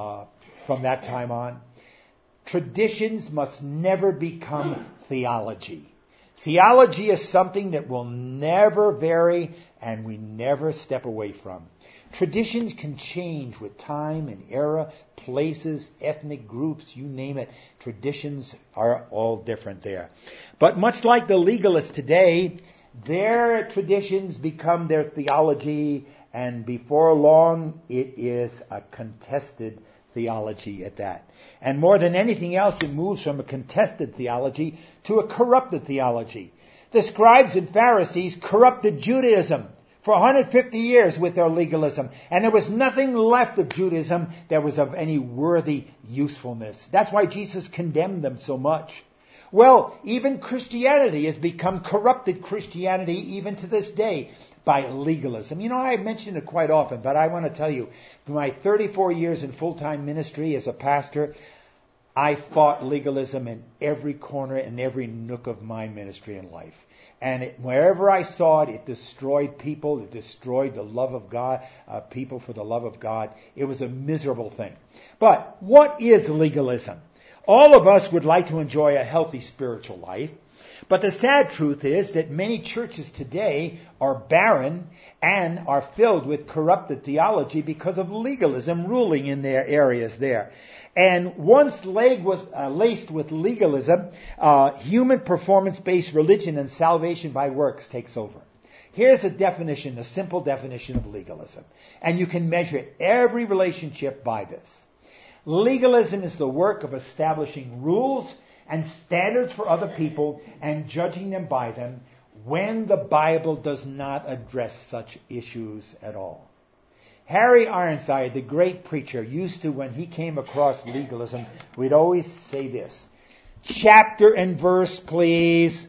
from that time on. Traditions must never become theology. Theology is something that will never vary and we never step away from. Traditions can change with time and era, places, ethnic groups, you name it. Traditions are all different there. But much like the legalists today, their traditions become their theology, and before long it is a contested theology at that. And more than anything else, it moves from a contested theology to a corrupted theology. The scribes and Pharisees corrupted Judaism for 150 years with their legalism. And there was nothing left of Judaism that was of any worthy usefulness. That's why Jesus condemned them so much. Well, even Christianity has become corrupted Christianity even to this day by legalism. You know, I mention it quite often, but I want to tell you, for my 34 years in full-time ministry as a pastor, I fought legalism in every corner and every nook of my ministry and life. And wherever I saw it, it destroyed people. It destroyed the love of God, people for the love of God. It was a miserable thing. But what is legalism? All of us would like to enjoy a healthy spiritual life. But the sad truth is that many churches today are barren and are filled with corrupted theology because of legalism ruling in their areas there. And once laced with legalism, human performance-based religion and salvation by works takes over. Here's a definition, a simple definition of legalism. And you can measure every relationship by this. Legalism is the work of establishing rules and standards for other people and judging them by them when the Bible does not address such issues at all. Harry Ironside, the great preacher, used to, when he came across legalism, we'd always say this: chapter and verse, please.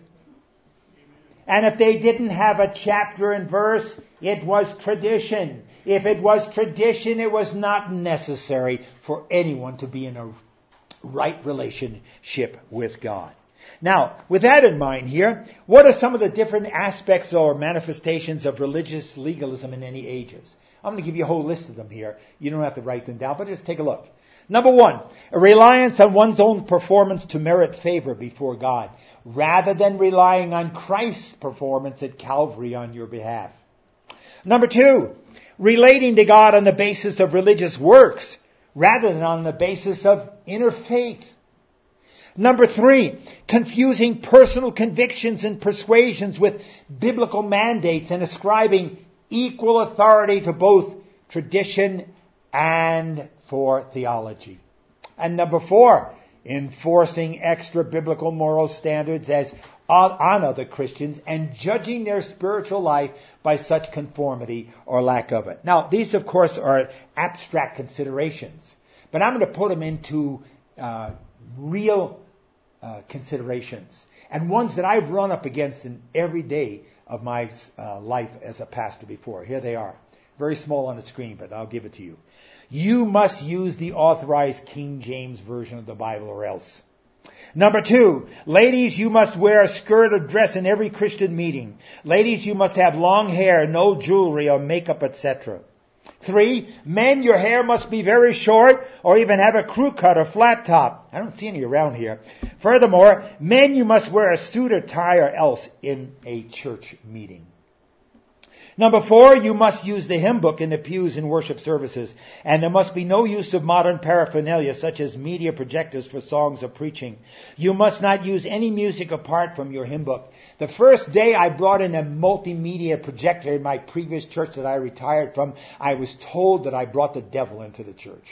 And if they didn't have a chapter and verse, it was tradition. If it was tradition, it was not necessary for anyone to be in a right relationship with God. Now, with that in mind here, what are some of the different aspects or manifestations of religious legalism in any ages? I'm going to give you a whole list of them here. You don't have to write them down, but just take a look. Number one, a reliance on one's own performance to merit favor before God, rather than relying on Christ's performance at Calvary on your behalf. Number two, relating to God on the basis of religious works, rather than on the basis of inner faith. Number three, confusing personal convictions and persuasions with biblical mandates and ascribing equal authority to both tradition and for theology. And number four, enforcing extra biblical moral standards on other Christians and judging their spiritual life by such conformity or lack of it. Now, these, of course, are abstract considerations, but I'm going to put them into real considerations and ones that I've run up against in every day of my life as a pastor before. Here they are. Very small on the screen, but I'll give it to you. You must use the authorized King James Version of the Bible or else. Number two, ladies, you must wear a skirt or dress in every Christian meeting. Ladies, you must have long hair, no jewelry or makeup, etc. 3, men, your hair must be very short or even have a crew cut or flat top. I don't see any around here. Furthermore, men, you must wear a suit or tie or else in a church meeting. Number 4, you must use the hymn book in the pews in worship services. And there must be no use of modern paraphernalia such as media projectors for songs or preaching. You must not use any music apart from your hymn book. The first day I brought in a multimedia projector in my previous church that I retired from, I was told that I brought the devil into the church.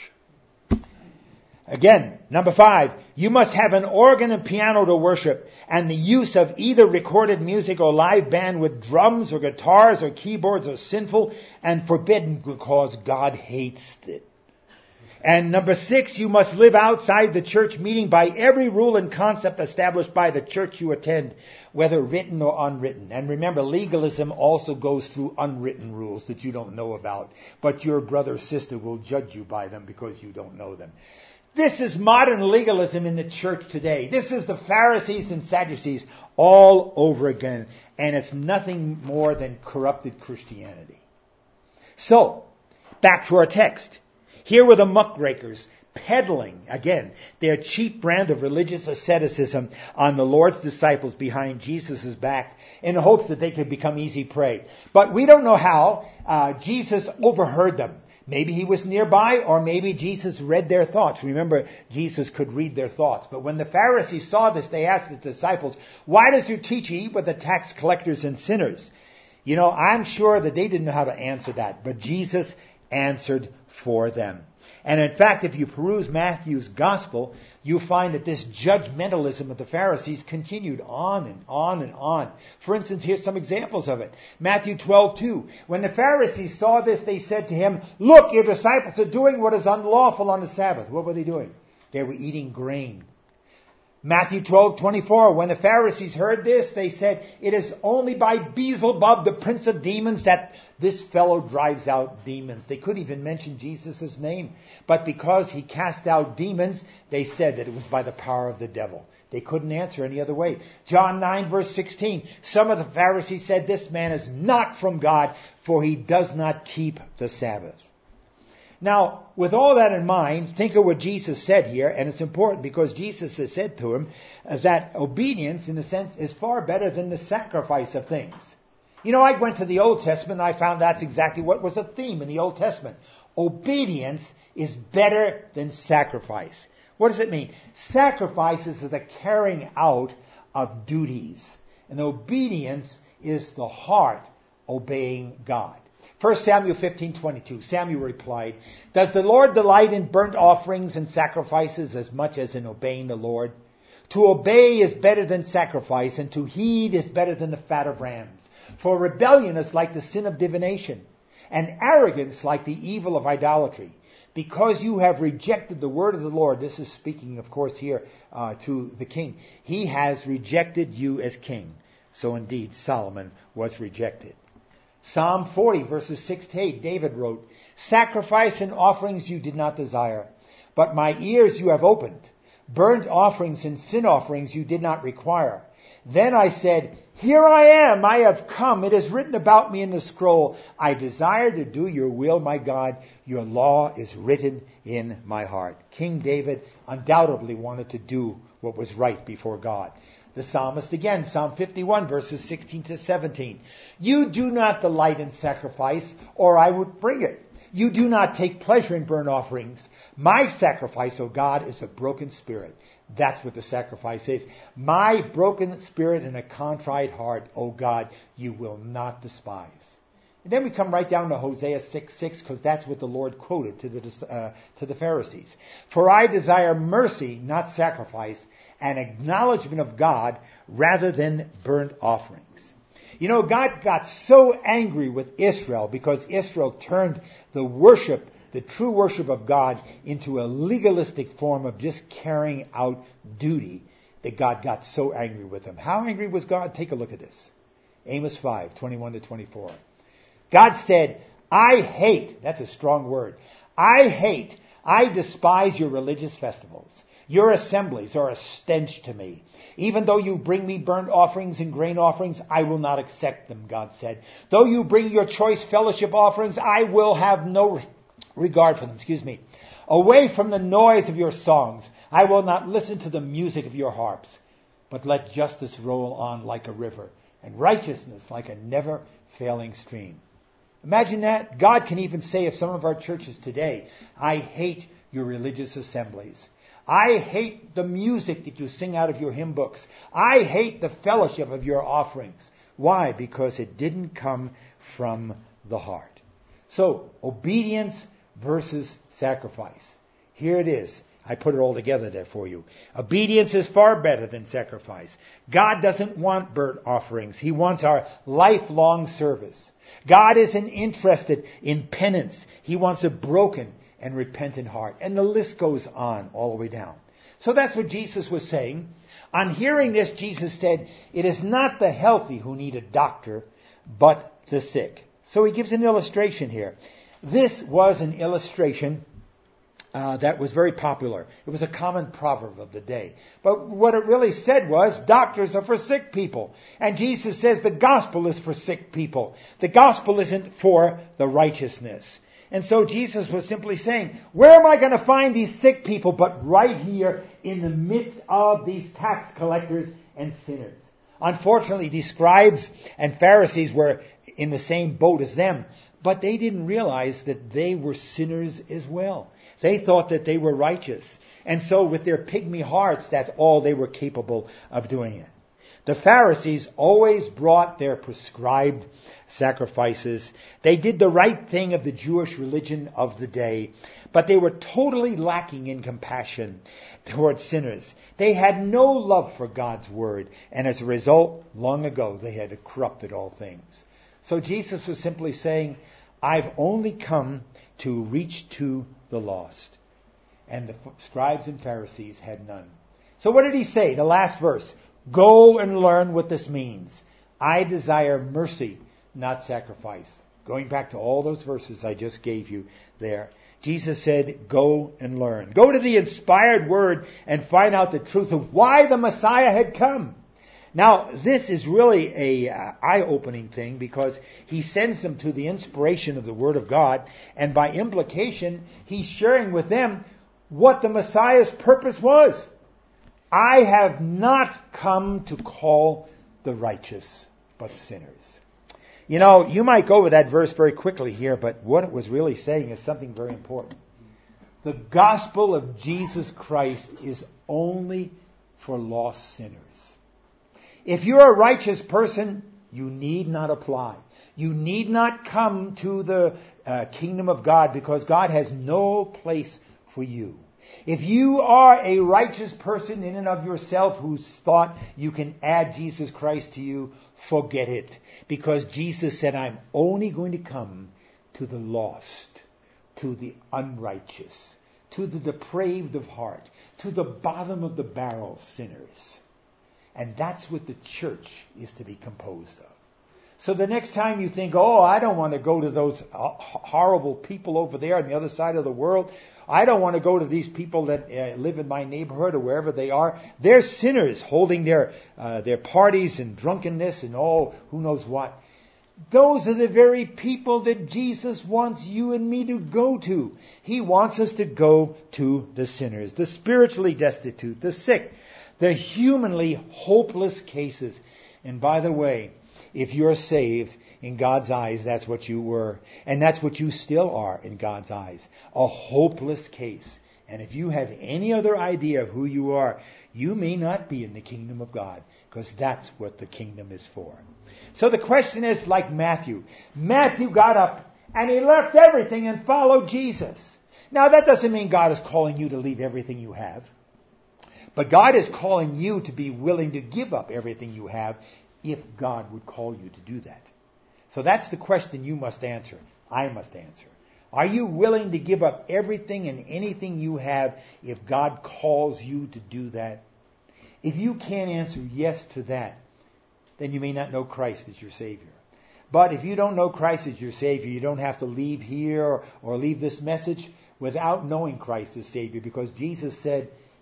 Again, number 5, you must have an organ and piano to worship, and the use of either recorded music or live band with drums or guitars or keyboards are sinful and forbidden because God hates it. And number 6, you must live outside the church meeting by every rule and concept established by the church you attend, whether written or unwritten. And remember, legalism also goes through unwritten rules that you don't know about, but your brother or sister will judge you by them because you don't know them. This is modern legalism in the church today. This is the Pharisees and Sadducees all over again. And it's nothing more than corrupted Christianity. So, back to our text. Here were the muckrakers peddling, again, their cheap brand of religious asceticism on the Lord's disciples behind Jesus' back in the hopes that they could become easy prey. But we don't know how Jesus overheard them. Maybe he was nearby, or maybe Jesus read their thoughts. Remember, Jesus could read their thoughts. But when the Pharisees saw this, they asked the disciples, "Why does your teacher eat with the tax collectors and sinners?" You know, I'm sure that they didn't know how to answer that, but Jesus answered for them. And in fact, if you peruse Matthew's gospel, you find that this judgmentalism of the Pharisees continued on and on and on. For instance, here's some examples of it. Matthew 12:2. When the Pharisees saw this, they said to him, "Look, your disciples are doing what is unlawful on the Sabbath." What were they doing? They were eating grain. Matthew 12:24. When the Pharisees heard this, they said, "It is only by Beelzebub, the prince of demons, that this fellow drives out demons." They couldn't even mention Jesus' name. But because he cast out demons, they said that it was by the power of the devil. They couldn't answer any other way. John 9 verse 16. Some of the Pharisees said, "This man is not from God, for he does not keep the Sabbath." Now, with all that in mind, think of what Jesus said here, and it's important because Jesus has said to him that obedience, in a sense, is far better than the sacrifice of things. You know, I went to the Old Testament and I found that's exactly what was a theme in the Old Testament. Obedience is better than sacrifice. What does it mean? Sacrifices are the carrying out of duties, and obedience is the heart obeying God. 1 Samuel 15:22, Samuel replied, "Does the Lord delight in burnt offerings and sacrifices as much as in obeying the Lord? To obey is better than sacrifice, and to heed is better than the fat of rams. For rebellion is like the sin of divination, and arrogance like the evil of idolatry. Because you have rejected the word of the Lord," this is speaking, of course, here to the king, "he has rejected you as king." So indeed, Solomon was rejected. Psalm 40, verses 6 to 8, David wrote, "Sacrifice and offerings you did not desire, but my ears you have opened. Burnt offerings and sin offerings you did not require. Then I said, here I am, I have come. It is written about me in the scroll. I desire to do your will, my God. Your law is written in my heart." King David undoubtedly wanted to do what was right before God. The psalmist again, Psalm 51, verses 16 to 17. "You do not delight in sacrifice, or I would bring it. You do not take pleasure in burnt offerings. My sacrifice, O God, is a broken spirit." That's what the sacrifice is. "My broken spirit and a contrite heart, O God, you will not despise." And then we come right down to Hosea 6:6, because that's what the Lord quoted to the Pharisees. "For I desire mercy, not sacrifice, an acknowledgement of God rather than burnt offerings." You know, God got so angry with Israel because Israel turned the true worship of God, into a legalistic form of just carrying out duty, that God got so angry with them. How angry was God? Take a look at this. Amos 5:21 to 24. God said, "I hate," that's a strong word, "I hate, I despise your religious festivals. Your assemblies are a stench to me. Even though you bring me burnt offerings and grain offerings, I will not accept them, God said. Though you bring your choice fellowship offerings, I will have no regard for them. Away from the noise of your songs, I will not listen to the music of your harps. But let justice roll on like a river, and righteousness like a never-failing stream. Imagine that. God can even say of some of our churches today, I hate your religious assemblies. I hate the music that you sing out of your hymn books. I hate the fellowship of your offerings. Why? Because it didn't come from the heart. So, obedience versus sacrifice. Here it is. I put it all together there for you. Obedience is far better than sacrifice. God doesn't want burnt offerings. He wants our lifelong service. God isn't interested in penance. He wants a broken and repentant heart. And the list goes on all the way down. So that's what Jesus was saying. On hearing this, Jesus said, it is not the healthy who need a doctor, but the sick. So he gives an illustration here. This was an illustration that was very popular. It was a common proverb of the day. But what it really said was, doctors are for sick people. And Jesus says the gospel is for sick people. The gospel isn't for the righteousness. And so Jesus was simply saying, where am I going to find these sick people but right here in the midst of these tax collectors and sinners? Unfortunately, these scribes and Pharisees were in the same boat as them, but they didn't realize that they were sinners as well. They thought that they were righteous. And so with their pygmy hearts, that's all they were capable of doing it. The Pharisees always brought their prescribed sacrifices. They did the right thing of the Jewish religion of the day, but they were totally lacking in compassion towards sinners. They had no love for God's word, and as a result, long ago, they had corrupted all things. So Jesus was simply saying, I've only come to reach to the lost. And the scribes and Pharisees had none. So what did he say? The last verse. Go and learn what this means. I desire mercy, not sacrifice. Going back to all those verses I just gave you there. Jesus said, go and learn. Go to the inspired word and find out the truth of why the Messiah had come. Now, this is really a eye-opening thing because he sends them to the inspiration of the Word of God, and by implication, he's sharing with them what the Messiah's purpose was. I have not come to call the righteous, but sinners. You know, you might go over that verse very quickly here, but what it was really saying is something very important. The gospel of Jesus Christ is only for lost sinners. If you're a righteous person, you need not apply. You need not come to the kingdom of God because God has no place for you. If you are a righteous person in and of yourself who's thought you can add Jesus Christ to you, forget it. Because Jesus said, I'm only going to come to the lost, to the unrighteous, to the depraved of heart, to the bottom of the barrel sinners. And that's what the church is to be composed of. So the next time you think, oh, I don't want to go to those horrible people over there on the other side of the world. I don't want to go to these people that live in my neighborhood or wherever they are. They're sinners holding their parties and drunkenness and who knows what. Those are the very people that Jesus wants you and me to go to. He wants us to go to the sinners, the spiritually destitute, the sick, the humanly hopeless cases. And by the way, if you're saved, in God's eyes, that's what you were. And that's what you still are in God's eyes. A hopeless case. And if you have any other idea of who you are, you may not be in the kingdom of God. Because that's what the kingdom is for. So the question is like Matthew. Matthew got up and he left everything and followed Jesus. Now that doesn't mean God is calling you to leave everything you have. But God is calling you to be willing to give up everything you have if God would call you to do that. So that's the question you must answer. I must answer. Are you willing to give up everything and anything you have if God calls you to do that? If you can't answer yes to that, then you may not know Christ as your Savior. But if you don't know Christ as your Savior, you don't have to leave here or leave this message without knowing Christ as Savior, because Jesus said,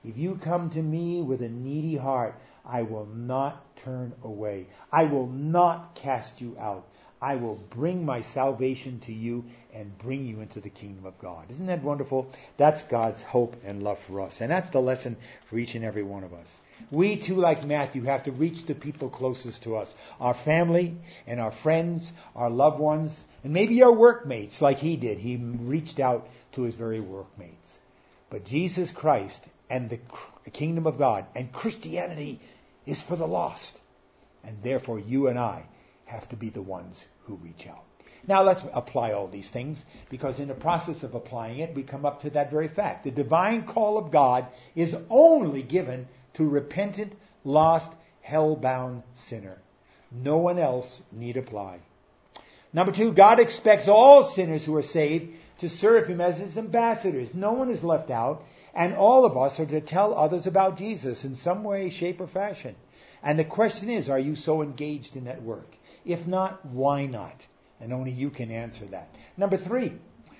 If you come to me with a needy heart, I will not turn away. I will not cast you out. I will bring my salvation to you and bring you into the kingdom of God. Isn't that wonderful? That's God's hope and love for us. And that's the lesson for each and every one of us. We too, like Matthew, have to reach the people closest to us. Our family and our friends, our loved ones, and maybe our workmates like he did. He reached out to his very workmates. But Jesus Christ and the kingdom of God and Christianity is for the lost. And therefore you and I have to be the ones who reach out. Now let's apply all these things, because in the process of applying it, we come up to that very fact. The divine call of God is only given to repentant, lost, hell-bound sinner. No one else need apply. Number 2, God expects all sinners who are saved to serve him as his ambassadors. No one is left out, and all of us are to tell others about Jesus in some way, shape, or fashion. And the question is, are you so engaged in that work? If not, why not? And only you can answer that. Number 3,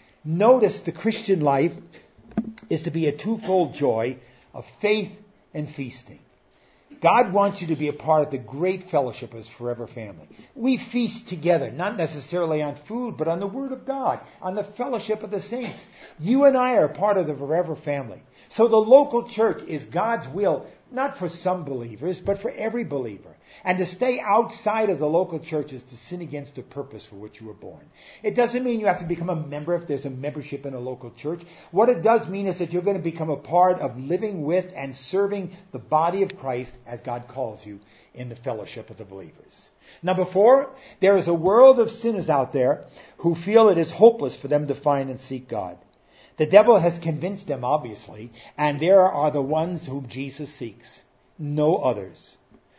notice the Christian life is to be a twofold joy of faith and feasting. God wants you to be a part of the great fellowship of His forever family. We feast together, not necessarily on food, but on the Word of God, on the fellowship of the saints. You and I are part of the forever family. So the local church is God's will, not for some believers, but for every believer. And to stay outside of the local church is to sin against the purpose for which you were born. It doesn't mean you have to become a member if there's a membership in a local church. What it does mean is that you're going to become a part of living with and serving the body of Christ as God calls you in the fellowship of the believers. Number 4, there is a world of sinners out there who feel it is hopeless for them to find and seek God. The devil has convinced them, obviously, and there are the ones whom Jesus seeks, no others.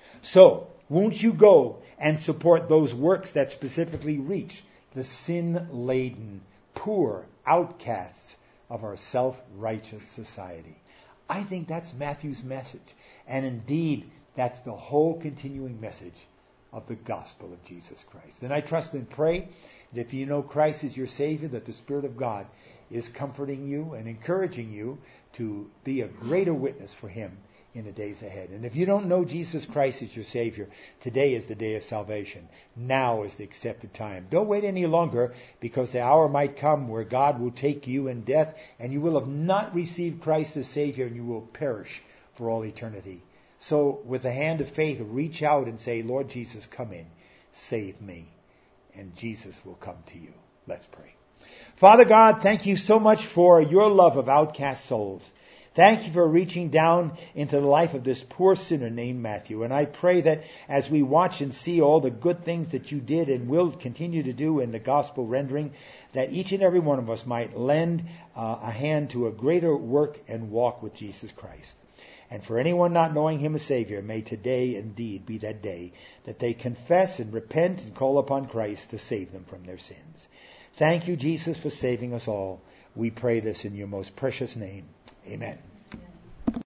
So, won't you go and support those works that specifically reach the sin-laden, poor outcasts of our self-righteous society? I think that's Matthew's message. And indeed, that's the whole continuing message of the gospel of Jesus Christ. And I trust and pray that if you know Christ as your Savior, that the Spirit of God is comforting you and encouraging you to be a greater witness for Him in the days ahead. And if you don't know Jesus Christ as your Savior, today is the day of salvation. Now is the accepted time. Don't wait any longer, because the hour might come where God will take you in death, and you will have not received Christ as Savior, and you will perish for all eternity. So with the hand of faith, reach out and say, Lord Jesus, come in, save me. And Jesus will come to you. Let's pray. Father God, thank you so much for your love of outcast souls. Thank you for reaching down into the life of this poor sinner named Matthew. And I pray that as we watch and see all the good things that you did and will continue to do in the gospel rendering, that each and every one of us might lend a hand to a greater work and walk with Jesus Christ. And for anyone not knowing Him as Savior, may today indeed be that day that they confess and repent and call upon Christ to save them from their sins. Thank you, Jesus, for saving us all. We pray this in your most precious name. Amen.